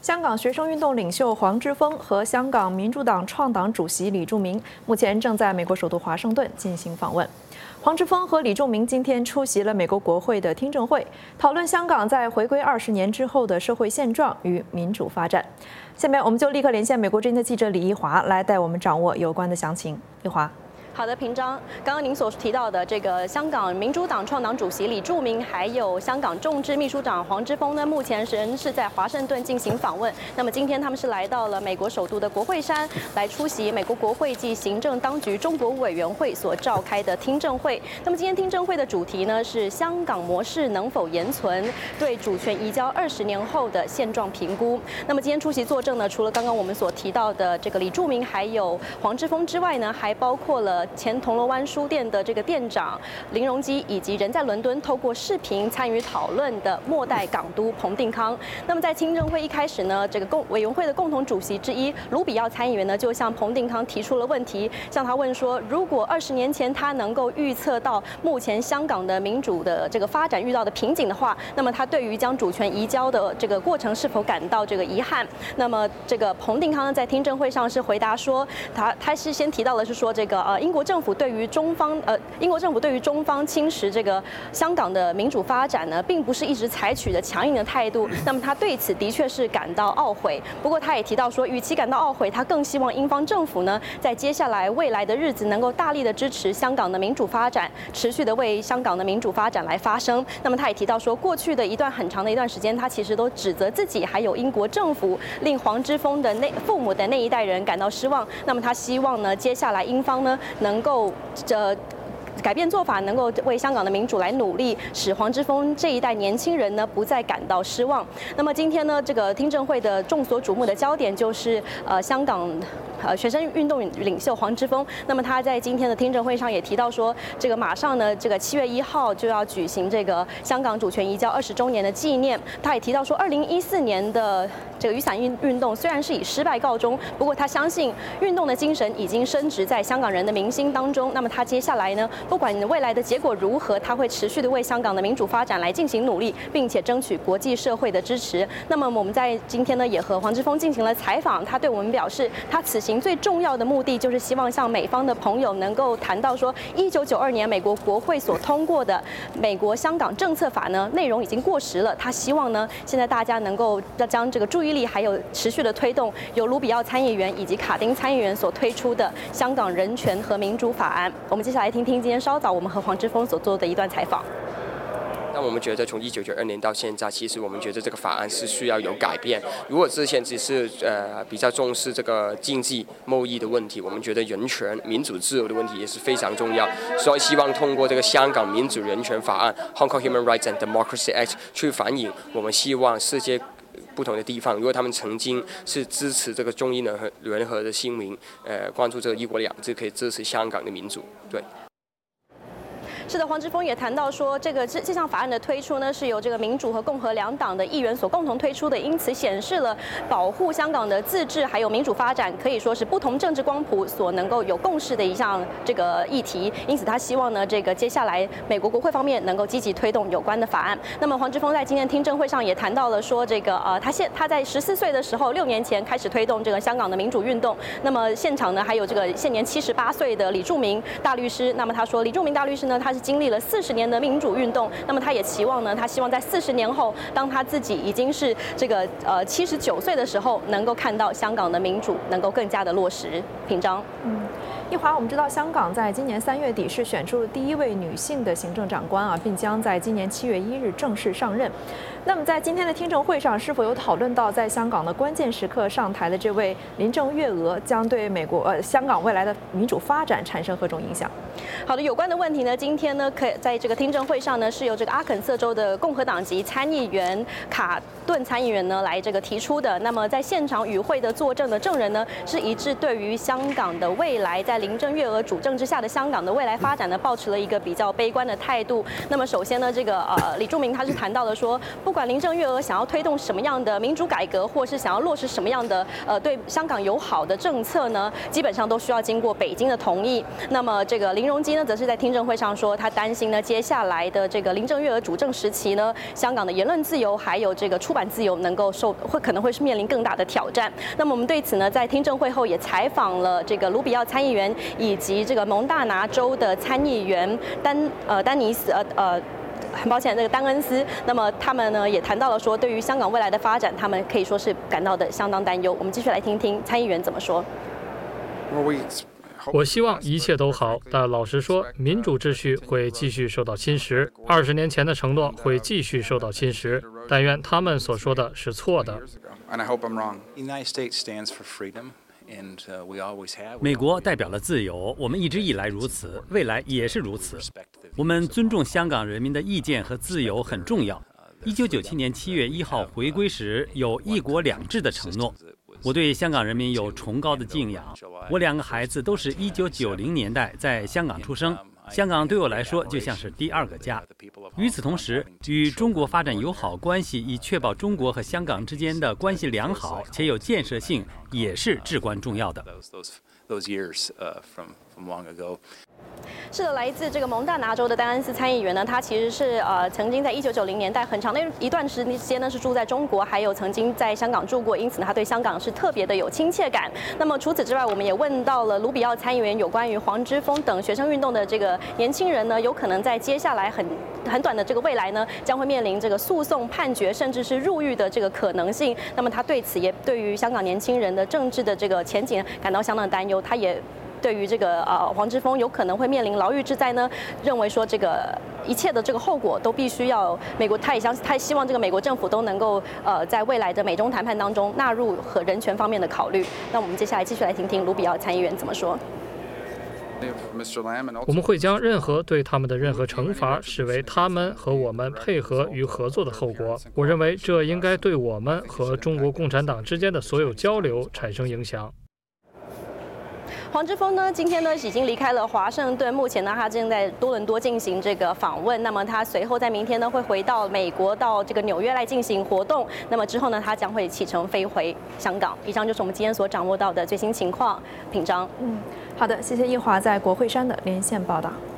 香港学生运动领袖黄之锋和香港民主党创党主席李柱铭目前正在美国首都华盛顿进行访问。黄之锋和李柱铭今天出席了美国国会的听证会，讨论香港在回归20年之后的社会现状与民主发展。下面我们就立刻连线美国之音的记者李一华来带我们掌握有关的详情。一华。 好的，平章，刚刚您所提到的这个香港民主党创党主席李柱铭，还有香港众志秘书长黄之锋呢，目前仍是在华盛顿进行访问。那么今天他们是来到了美国首都的国会山，来出席美国国会及行政当局中国委员会所召开的听证会。那么今天听证会的主题呢是香港模式能否延存，对主权移交20年后的现状评估。那么今天出席作证呢，除了刚刚我们所提到的这个李柱铭还有黄之锋之外呢，还包括了前铜锣湾书店的这个店长林荣基，以及人在伦敦透过视频参与讨论的末代港督彭定康。那么在听证会一开始呢，这个委员会的共同主席之一卢比奥参议员呢，就向彭定康提出了问题，向他问说，如果20年前他能够预测到目前香港的民主的这个发展遇到的瓶颈的话，那么他对于将主权移交的这个过程是否感到这个遗憾？那么这个彭定康呢，在听证会上是回答说，他是先提到的是说，这个英国政府对于中方侵蚀这个香港的民主发展呢，并不是一直采取的强硬的态度。那么他对此的确是感到懊悔。不过他也提到说，与其感到懊悔，他更希望英方政府呢，在接下来未来的日子能够大力的支持香港的民主发展，持续的为香港的民主发展来发声。那么他也提到说，过去的很长的一段时间，他其实都指责自己还有英国政府令黄之锋的父母的那一代人感到失望。那么他希望呢，接下来英方呢能够改变做法，能够为香港的民主来努力，使黄之锋这一代年轻人呢不再感到失望。那么今天呢，这个听证会的众所瞩目的焦点就是香港学生运动领袖黄之锋。那么他在今天的听证会上也提到说，这个马上呢，这个7月1号就要举行这个香港主权移交20周年的纪念。他也提到说，2014年的这个雨伞运动虽然是以失败告终，不过他相信运动的精神已经深植在香港人的民心当中。那么他接下来呢，不管未来的结果如何，他会持续的为香港的民主发展来进行努力，并且争取国际社会的支持。那么我们在今天呢，也和黄之锋进行了采访，他对我们表示，他此行最重要的目的就是希望向美方的朋友能够谈到说，1992年美国国会所通过的美国香港政策法呢，内容已经过时了。他希望呢，现在大家能够将这个注意力还有持续的推动由卢比奥参议员以及卡丁参议员所推出的香港人权和民主法案。我们接下来听听今天稍早我们和黄之锋所做的一段采访。 那我们觉得从1992年到现在，其实我们觉得这个法案是需要有改变。如果之前只是比较重视这个经济贸易的问题，我们觉得人权、民主自由的问题也是非常重要。所以希望通过这个香港民主人权法案 （Hong Kong Human Rights and Democracy Act） 去反映我们希望世界不同的地方，如果他们曾经是支持这个中英联合的新民，关注这个一国两制，可以支持香港的民主。对。 是的，黄之锋也谈到说，这项法案的推出呢，是由这个民主和共和两党的议员所共同推出的，因此显示了保护香港的自治还有民主发展，可以说是不同政治光谱所能够有共识的一项这个议题。因此，他希望呢，这个接下来美国国会方面能够积极推动有关的法案。那么，黄之锋在今天听证会上也谈到了说，这个他在14岁的时候，6年前开始推动这个香港的民主运动。那么现场呢，还有这个现年78岁的李柱铭大律师。那么他说，李柱铭大律师呢，他是经历了40年的民主运动，那么他也期望呢，他希望在40年后，当他自己已经是这个79岁的时候，能够看到香港的民主能够更加的落实。平章， 一华，我们知道香港在今年3月底是选出了第1位女性的行政长官啊，并将在今年7月1日正式上任。那么在今天的听证会上，是否有讨论到在香港的关键时刻上台的这位林郑月娥将对香港未来的民主发展产生何种影响？ 好的，有关的问题呢，今天呢，在这个听证会上呢，是由这个阿肯色州的共和党籍参议员卡顿参议员呢来这个提出的。那么在现场与会的作证的证人呢，是一致对于香港的未来，在林郑月娥主政之下的香港的未来发展呢，抱持了一个比较悲观的态度。那么首先呢，这个李柱铭他是谈到了说，不管林郑月娥想要推动什么样的民主改革，或是想要落实什么样的对香港友好的政策呢，基本上都需要经过北京的同意。那么这个林林荣基呢，则是在听证会上说，他担心呢，接下来的这个林郑月娥主政时期呢，香港的言论自由还有这个出版自由能够可能会是面临更大的挑战。那么我们对此呢，在听证会后也采访了这个卢比奥参议员以及这个蒙大拿州的参议员丹尼斯很抱歉，这个丹恩斯，那么他们呢也谈到了说，对于香港未来的发展，他们可以说是感到的相当担忧。我们继续来听听参议员怎么说。 我希望一切都好，但老实说，民主秩序会继续受到侵蚀。20年前的承诺会继续受到侵蚀，但愿他们所说的是错的。 美国代表了自由，我们一直以来如此，未来也是如此。我们尊重香港人民的意见和自由很重要。1997年7月1号回归时有1国2制的承诺。我对香港人民有崇高的敬仰。我2个孩子都是1990年代在香港出生，香港对我来说就像是第2个家。与此同时，与中国发展友好关系，以确保中国和香港之间的关系良好且有建设性，也是至关重要的。 是的，来自这个蒙大拿州的丹恩斯参议员呢，他其实是曾经在1990年代很长的一段时间呢是住在中国，还有曾经在香港住过，因此呢他对香港是特别的有亲切感。那么除此之外，我们也问到了卢比奥参议员有关于黄之锋等学生运动的这个年轻人呢，有可能在接下来很短的这个未来呢，将会面临这个诉讼判决甚至是入狱的这个可能性。那么他对此也对于香港年轻人的政治的这个前景感到相当担忧，他也对于这个黄之锋有可能会面临牢狱之灾呢，认为说这个一切的这个后果都必须要美国，他也希望这个美国政府都能够在未来的美中谈判当中纳入和人权方面的考虑。那我们接下来继续来听听卢比奥参议员怎么说。 我们会将任何对他们的任何惩罚视为他们和我们配合与合作的后果。我认为这应该对我们和中国共产党之间的所有交流产生影响。 黄之锋呢，今天呢已经离开了华盛顿，目前呢他正在多伦多进行这个访问。那么他随后在明天呢会回到美国，到这个纽约来进行活动。那么之后呢，他将会启程飞回香港。以上就是我们今天所掌握到的最新情况。品章， 好的，谢谢易华在国会山的连线报道。